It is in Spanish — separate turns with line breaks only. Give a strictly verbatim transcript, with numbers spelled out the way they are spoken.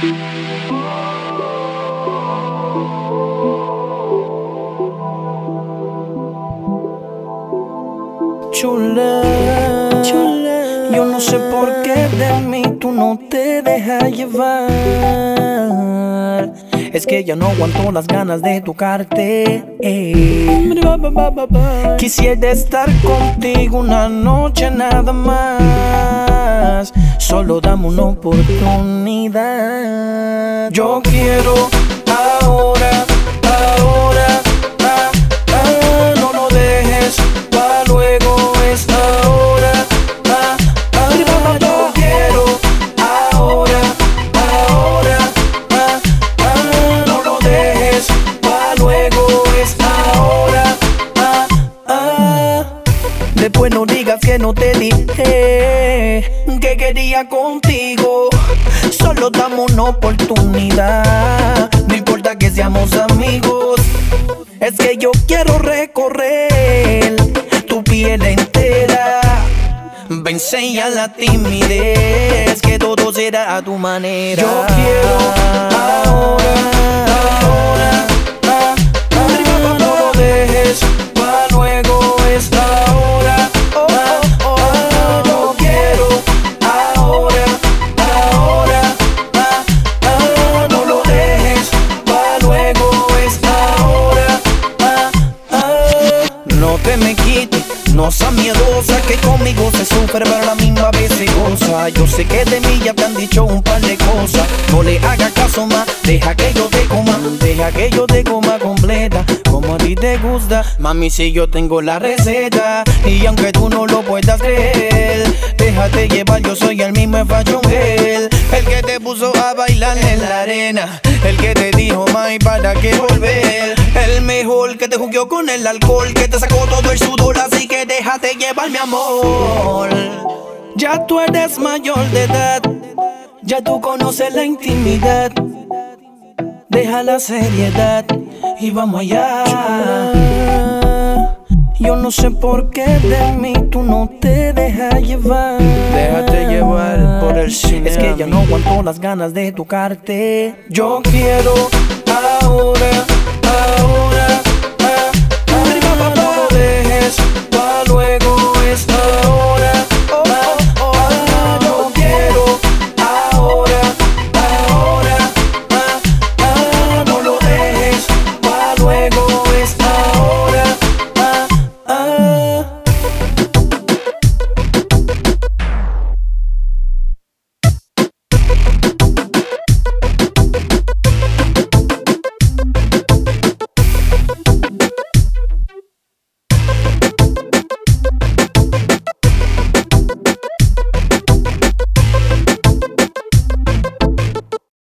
Chula, chula, yo no sé por qué de mí tú no te dejas llevar. Es que ya no aguanto las ganas de tocarte. Quisiera estar contigo una noche nada más. Solo dame una oportunidad. Yo quiero ahora, ahora, ah, ah, no lo dejes pa' luego, es ahora, ah, ah, yo quiero ahora, ahora, ah, ah, no lo dejes pa' luego, es ahora, ah, ah. Después no digas que no te dije que quería contigo. Solo dame una oportunidad, no importa que seamos amigos. Es que yo quiero recorrer tu piel entera. Vence ya la timidez, que todo será a tu manera. Yo quiero ahora, ahora, ah, ah, no lo dejes pa' luego, es ahora, oh, oh, oh, yo quiero ahora, ahora, ah, ah, no lo dejes pa' luego, es ahora, ah, ah. No te me quites, no seas miedosa, que conmigo se sufre pero a la misma vez se goza. Yo sé que de mí ya te han dicho un par de cosas. No le hagas caso más, deja que yo te coma, deja que yo te coma completa, como a ti te gusta. Mami, si yo tengo la receta, y aunque tú no lo puedas creer, déjate llevar, yo soy el mismo Fashion Girl. El que te puso a bailar en la arena, el que te dijo, mami, ¿para qué volver? El mejor que te jugueó con el alcohol, que te sacó todo el sudor, así que déjate llevar, mi amor. Ya tú eres mayor de edad, ya tú conoces la intimidad. Deja la seriedad y vamos allá. Chula, yo no sé por qué de mí tú no te dejas llevar.
Déjate llevar por el cine.
Es que ya no aguanto las ganas de tocarte. Yo quiero ahora, ahora.